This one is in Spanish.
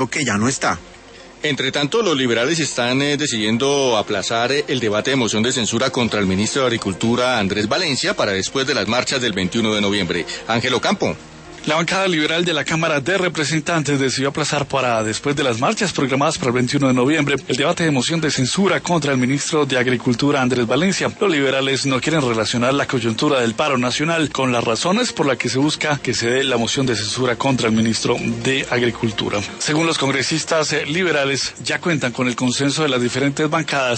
que ya no está. Entre tanto, los liberales están decidiendo aplazar el debate de moción de censura contra el ministro de Agricultura, Andrés Valencia, para después de las marchas del 21 de noviembre. Ángel Ocampo. La bancada liberal de la Cámara de Representantes decidió aplazar para después de las marchas programadas para el 21 de noviembre el debate de moción de censura contra el ministro de Agricultura, Andrés Valencia. Los liberales no quieren relacionar la coyuntura del paro nacional con las razones por las que se busca que se dé la moción de censura contra el ministro de Agricultura. Según los congresistas liberales, ya cuentan con el consenso de las diferentes bancadas